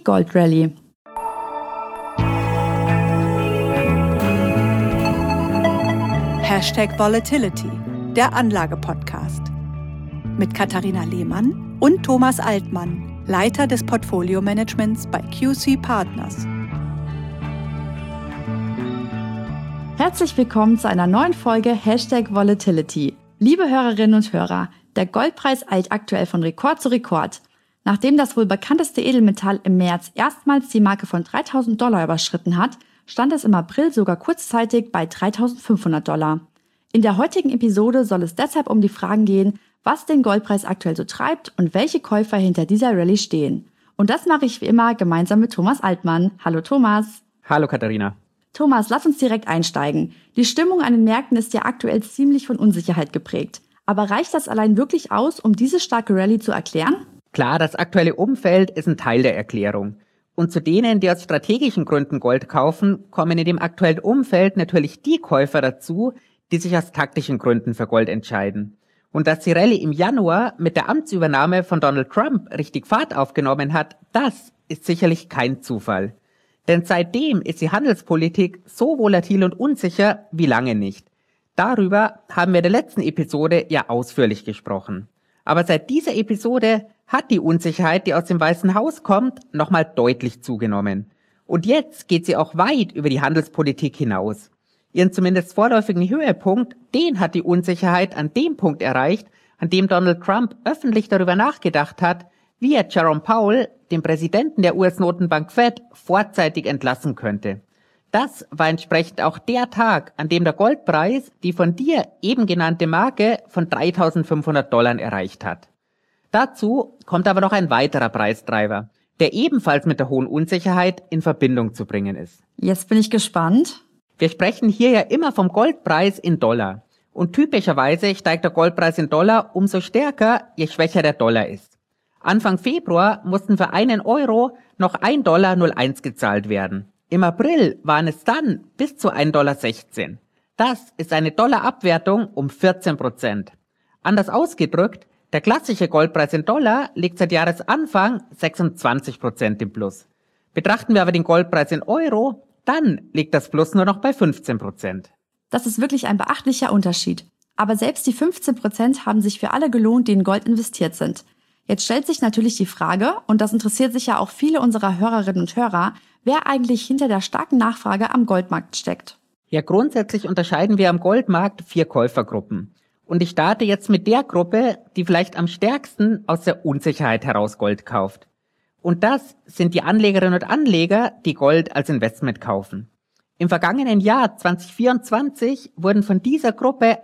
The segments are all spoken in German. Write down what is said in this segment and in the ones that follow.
Goldrallye. #Volatility, der Anlage-Podcast. Mit Katharina Lehmann und Thomas Altmann, Leiter des Portfolio-Managements bei QC Partners. Herzlich willkommen zu einer neuen Folge #Volatility. Liebe Hörerinnen und Hörer, der Goldpreis eilt aktuell von Rekord zu Rekord. Nachdem das wohl bekannteste Edelmetall im März erstmals die Marke von $3.000 überschritten hat, stand es im April sogar kurzzeitig bei $3.500. In der heutigen Episode soll es deshalb um die Fragen gehen, was den Goldpreis aktuell so treibt und welche Käufer hinter dieser Rallye stehen. Und das mache ich wie immer gemeinsam mit Thomas Altmann. Hallo Thomas. Hallo Katharina. Thomas, lass uns direkt einsteigen. Die Stimmung an den Märkten ist ja aktuell ziemlich von Unsicherheit geprägt. Aber reicht das allein wirklich aus, um diese starke Rallye zu erklären? Klar, das aktuelle Umfeld ist ein Teil der Erklärung. Und zu denen, die aus strategischen Gründen Gold kaufen, kommen in dem aktuellen Umfeld natürlich die Käufer dazu, die sich aus taktischen Gründen für Gold entscheiden. Und dass die Rallye im Januar mit der Amtsübernahme von Donald Trump richtig Fahrt aufgenommen hat, das ist sicherlich kein Zufall. Denn seitdem ist die Handelspolitik so volatil und unsicher wie lange nicht. Darüber haben wir in der letzten Episode ja ausführlich gesprochen. Aber seit dieser Episode hat die Unsicherheit, die aus dem Weißen Haus kommt, nochmal deutlich zugenommen. Und jetzt geht sie auch weit über die Handelspolitik hinaus. Ihren zumindest vorläufigen Höhepunkt, den hat die Unsicherheit an dem Punkt erreicht, an dem Donald Trump öffentlich darüber nachgedacht hat, wie er Jerome Powell, den Präsidenten der US-Notenbank Fed, vorzeitig entlassen könnte. Das war entsprechend auch der Tag, an dem der Goldpreis die von dir eben genannte Marke von $3.500 erreicht hat. Dazu kommt aber noch ein weiterer Preistreiber, der ebenfalls mit der hohen Unsicherheit in Verbindung zu bringen ist. Jetzt bin ich gespannt. Wir sprechen hier ja immer vom Goldpreis in Dollar. Und typischerweise steigt der Goldpreis in Dollar umso stärker, je schwächer der Dollar ist. Anfang Februar mussten für €1 noch $1,01 gezahlt werden. Im April waren es dann bis zu $1,16. Das ist eine Dollarabwertung um 14%. Anders ausgedrückt, der klassische Goldpreis in Dollar liegt seit Jahresanfang 26% im Plus. Betrachten wir aber den Goldpreis in Euro, dann liegt das Plus nur noch bei 15%. Das ist wirklich ein beachtlicher Unterschied. Aber selbst die 15% haben sich für alle gelohnt, die in Gold investiert sind. Jetzt stellt sich natürlich die Frage, und das interessiert sicher auch viele unserer Hörerinnen und Hörer, wer eigentlich hinter der starken Nachfrage am Goldmarkt steckt. Ja, grundsätzlich unterscheiden wir am Goldmarkt 4 Käufergruppen. Und ich starte jetzt mit der Gruppe, die vielleicht am stärksten aus der Unsicherheit heraus Gold kauft. Und das sind die Anlegerinnen und Anleger, die Gold als Investment kaufen. Im vergangenen Jahr 2024 wurden von dieser Gruppe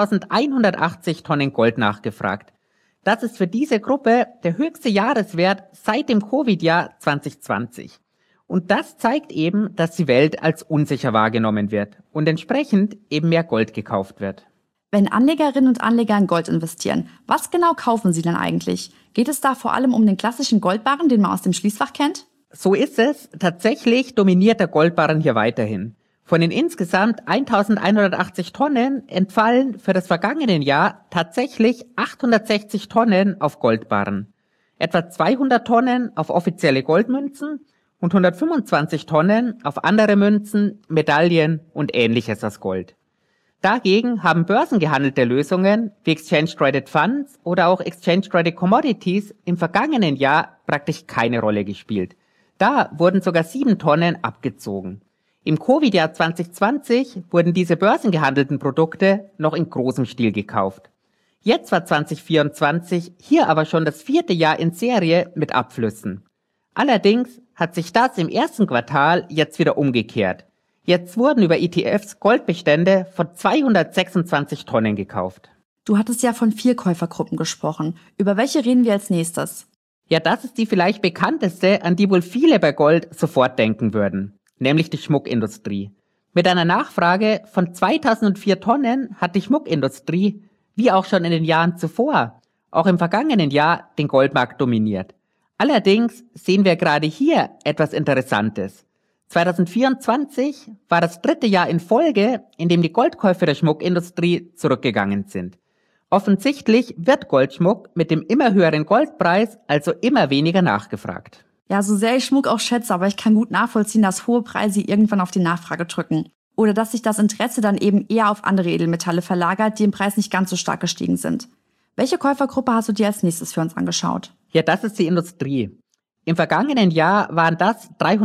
1.180 Tonnen Gold nachgefragt. Das ist für diese Gruppe der höchste Jahreswert seit dem Covid-Jahr 2020. Und das zeigt eben, dass die Welt als unsicher wahrgenommen wird und entsprechend eben mehr Gold gekauft wird. Wenn Anlegerinnen und Anleger in Gold investieren, was genau kaufen sie denn eigentlich? Geht es da vor allem um den klassischen Goldbarren, den man aus dem Schließfach kennt? So ist es. Tatsächlich dominiert der Goldbarren hier weiterhin. Von den insgesamt 1.180 Tonnen entfallen für das vergangene Jahr tatsächlich 860 Tonnen auf Goldbarren. Etwa 200 Tonnen auf offizielle Goldmünzen und 125 Tonnen auf andere Münzen, Medaillen und Ähnliches aus Gold. Dagegen haben börsengehandelte Lösungen wie Exchange Traded Funds oder auch Exchange Traded Commodities im vergangenen Jahr praktisch keine Rolle gespielt. Da wurden sogar 7 Tonnen abgezogen. Im Covid-Jahr 2020 wurden diese börsengehandelten Produkte noch in großem Stil gekauft. Jetzt war 2024 hier aber schon das 4. Jahr in Serie mit Abflüssen. Allerdings hat sich das im ersten Quartal jetzt wieder umgekehrt. Jetzt wurden über ETFs Goldbestände von 226 Tonnen gekauft. Du hattest ja von 4 Käufergruppen gesprochen. Über welche reden wir als nächstes? Ja, das ist die vielleicht bekannteste, an die wohl viele bei Gold sofort denken würden, nämlich die Schmuckindustrie. Mit einer Nachfrage von 2004 Tonnen hat die Schmuckindustrie, wie auch schon in den Jahren zuvor, auch im vergangenen Jahr den Goldmarkt dominiert. Allerdings sehen wir gerade hier etwas Interessantes. 2024 war das 3. Jahr in Folge, in dem die Goldkäufe der Schmuckindustrie zurückgegangen sind. Offensichtlich wird Goldschmuck mit dem immer höheren Goldpreis also immer weniger nachgefragt. Ja, so sehr ich Schmuck auch schätze, aber ich kann gut nachvollziehen, dass hohe Preise irgendwann auf die Nachfrage drücken. Oder dass sich das Interesse dann eben eher auf andere Edelmetalle verlagert, die im Preis nicht ganz so stark gestiegen sind. Welche Käufergruppe hast du dir als nächstes für uns angeschaut? Ja, das ist die Industrie. Im vergangenen Jahr waren das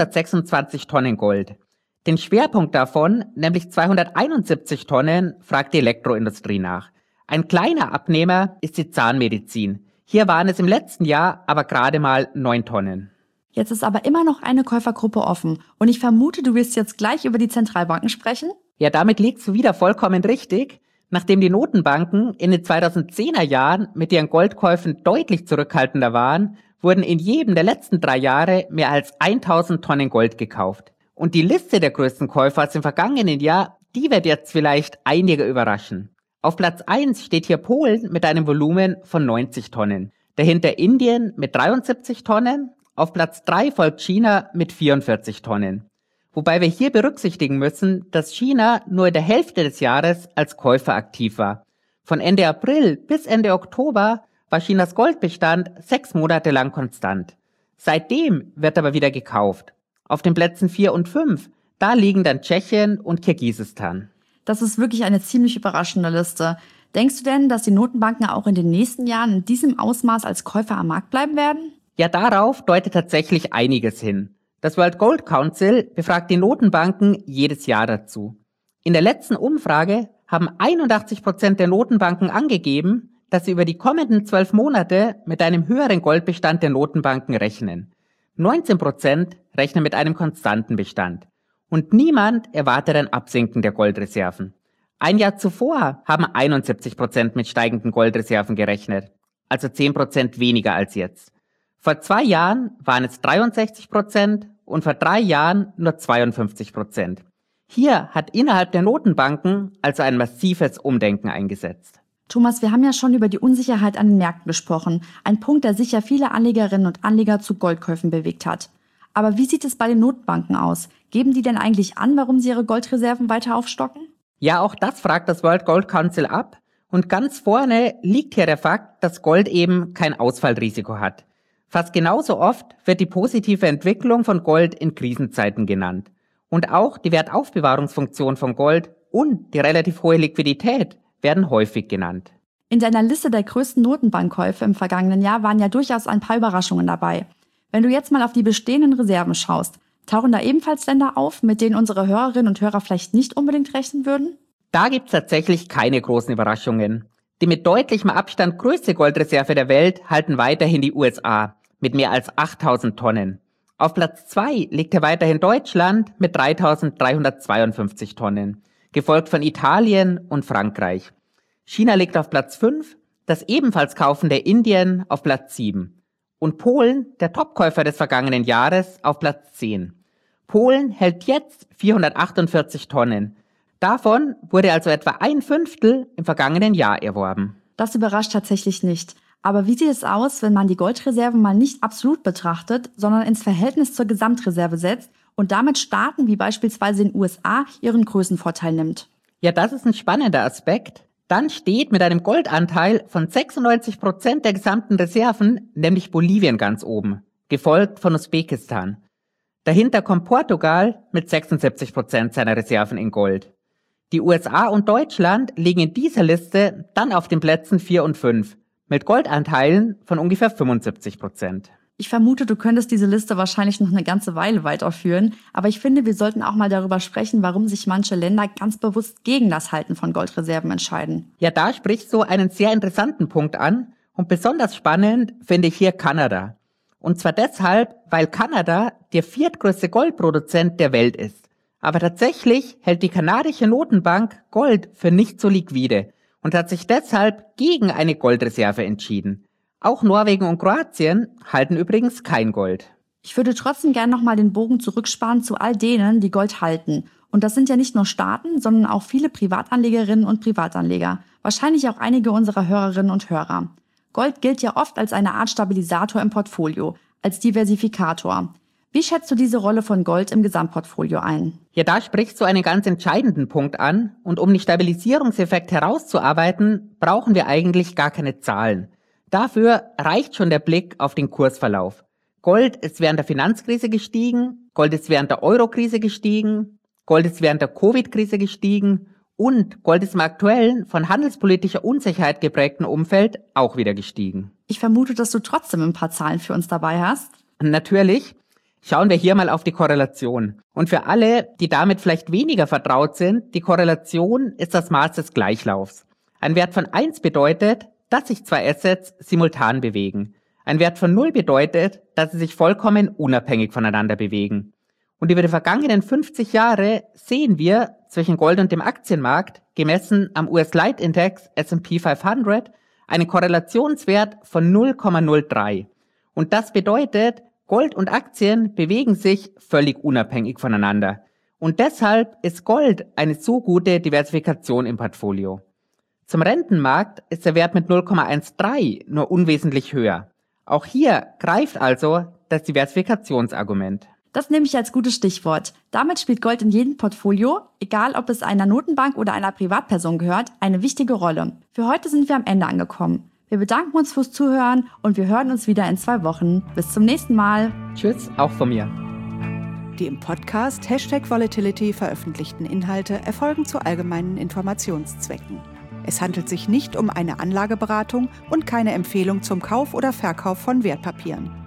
326 Tonnen Gold. Den Schwerpunkt davon, nämlich 271 Tonnen, fragt die Elektroindustrie nach. Ein kleiner Abnehmer ist die Zahnmedizin. Hier waren es im letzten Jahr aber gerade mal 9 Tonnen. Jetzt ist aber immer noch eine Käufergruppe offen und ich vermute, du wirst jetzt gleich über die Zentralbanken sprechen? Ja, damit liegst du wieder vollkommen richtig. Nachdem die Notenbanken in den 2010er Jahren mit ihren Goldkäufen deutlich zurückhaltender waren, wurden in jedem der letzten 3 Jahre mehr als 1000 Tonnen Gold gekauft. Und die Liste der größten Käufer aus dem vergangenen Jahr, die wird jetzt vielleicht einige überraschen. Auf Platz 1 steht hier Polen mit einem Volumen von 90 Tonnen. Dahinter Indien mit 73 Tonnen. Auf Platz 3 folgt China mit 44 Tonnen. Wobei wir hier berücksichtigen müssen, dass China nur in der Hälfte des Jahres als Käufer aktiv war. Von Ende April bis Ende Oktober war Chinas Goldbestand 6 Monate lang konstant. Seitdem wird aber wieder gekauft. Auf den Plätzen 4 und 5, da liegen dann Tschechien und Kirgisistan. Das ist wirklich eine ziemlich überraschende Liste. Denkst du denn, dass die Notenbanken auch in den nächsten Jahren in diesem Ausmaß als Käufer am Markt bleiben werden? Ja, darauf deutet tatsächlich einiges hin. Das World Gold Council befragt die Notenbanken jedes Jahr dazu. In der letzten Umfrage haben 81% der Notenbanken angegeben, dass sie über die kommenden 12 Monate mit einem höheren Goldbestand der Notenbanken rechnen. 19% rechnen mit einem konstanten Bestand. Und niemand erwartet ein Absinken der Goldreserven. Ein Jahr zuvor haben 71% mit steigenden Goldreserven gerechnet, also 10% weniger als jetzt. Vor 2 Jahren waren es 63% und vor 3 Jahren nur 52%. Hier hat innerhalb der Notenbanken also ein massives Umdenken eingesetzt. Thomas, wir haben ja schon über die Unsicherheit an den Märkten gesprochen. Ein Punkt, der sicher viele Anlegerinnen und Anleger zu Goldkäufen bewegt hat. Aber wie sieht es bei den Notenbanken aus? Geben die denn eigentlich an, warum sie ihre Goldreserven weiter aufstocken? Ja, auch das fragt das World Gold Council ab. Und ganz vorne liegt hier der Fakt, dass Gold eben kein Ausfallrisiko hat. Fast genauso oft wird die positive Entwicklung von Gold in Krisenzeiten genannt. Und auch die Wertaufbewahrungsfunktion von Gold und die relativ hohe Liquidität werden häufig genannt. In deiner Liste der größten Notenbankkäufe im vergangenen Jahr waren ja durchaus ein paar Überraschungen dabei. Wenn du jetzt mal auf die bestehenden Reserven schaust, tauchen da ebenfalls Länder auf, mit denen unsere Hörerinnen und Hörer vielleicht nicht unbedingt rechnen würden? Da gibt's tatsächlich keine großen Überraschungen. Die mit deutlichem Abstand größte Goldreserve der Welt halten weiterhin die USA mit mehr als 8000 Tonnen. Auf Platz 2 liegt hier weiterhin Deutschland mit 3352 Tonnen, gefolgt von Italien und Frankreich. China liegt auf Platz 5, das ebenfalls kaufende Indien auf Platz 7. Und Polen, der Topkäufer des vergangenen Jahres, auf Platz 10. Polen hält jetzt 448 Tonnen. Davon wurde also etwa 1/5 im vergangenen Jahr erworben. Das überrascht tatsächlich nicht. Aber wie sieht es aus, wenn man die Goldreserven mal nicht absolut betrachtet, sondern ins Verhältnis zur Gesamtreserve setzt und damit Staaten wie beispielsweise den USA ihren Größenvorteil nimmt? Ja, das ist ein spannender Aspekt. Dann steht mit einem Goldanteil von 96% der gesamten Reserven nämlich Bolivien ganz oben, gefolgt von Usbekistan. Dahinter kommt Portugal mit 76% seiner Reserven in Gold. Die USA und Deutschland liegen in dieser Liste dann auf den Plätzen 4 und 5, mit Goldanteilen von ungefähr 75%. Ich vermute, du könntest diese Liste wahrscheinlich noch eine ganze Weile weiterführen, aber ich finde, wir sollten auch mal darüber sprechen, warum sich manche Länder ganz bewusst gegen das Halten von Goldreserven entscheiden. Ja, da sprichst du einen sehr interessanten Punkt an und besonders spannend finde ich hier Kanada. Und zwar deshalb, weil Kanada der 4. Goldproduzent der Welt ist. Aber tatsächlich hält die kanadische Notenbank Gold für nicht so liquide und hat sich deshalb gegen eine Goldreserve entschieden. Auch Norwegen und Kroatien halten übrigens kein Gold. Ich würde trotzdem gerne nochmal den Bogen zurückspannen zu all denen, die Gold halten. Und das sind ja nicht nur Staaten, sondern auch viele Privatanlegerinnen und Privatanleger. Wahrscheinlich auch einige unserer Hörerinnen und Hörer. Gold gilt ja oft als eine Art Stabilisator im Portfolio, als Diversifikator. Wie schätzt du diese Rolle von Gold im Gesamtportfolio ein? Ja, da sprichst du einen ganz entscheidenden Punkt an. Und um den Stabilisierungseffekt herauszuarbeiten, brauchen wir eigentlich gar keine Zahlen. Dafür reicht schon der Blick auf den Kursverlauf. Gold ist während der Finanzkrise gestiegen, Gold ist während der Eurokrise gestiegen, Gold ist während der Covid-Krise gestiegen und Gold ist im aktuellen, von handelspolitischer Unsicherheit geprägten Umfeld auch wieder gestiegen. Ich vermute, dass du trotzdem ein paar Zahlen für uns dabei hast. Natürlich. Schauen wir hier mal auf die Korrelation. Und für alle, die damit vielleicht weniger vertraut sind, die Korrelation ist das Maß des Gleichlaufs. Ein Wert von 1 bedeutet, dass sich zwei Assets simultan bewegen. Ein Wert von 0 bedeutet, dass sie sich vollkommen unabhängig voneinander bewegen. Und über die vergangenen 50 Jahre sehen wir zwischen Gold und dem Aktienmarkt, gemessen am US-Leitindex S&P 500, einen Korrelationswert von 0,03. Und das bedeutet, Gold und Aktien bewegen sich völlig unabhängig voneinander. Und deshalb ist Gold eine so gute Diversifikation im Portfolio. Zum Rentenmarkt ist der Wert mit 0,13 nur unwesentlich höher. Auch hier greift also das Diversifikationsargument. Das nehme ich als gutes Stichwort. Damit spielt Gold in jedem Portfolio, egal ob es einer Notenbank oder einer Privatperson gehört, eine wichtige Rolle. Für heute sind wir am Ende angekommen. Wir bedanken uns fürs Zuhören und wir hören uns wieder in 2 Wochen. Bis zum nächsten Mal. Tschüss, auch von mir. Die im Podcast #Volatility veröffentlichten Inhalte erfolgen zu allgemeinen Informationszwecken. Es handelt sich nicht um eine Anlageberatung und keine Empfehlung zum Kauf oder Verkauf von Wertpapieren.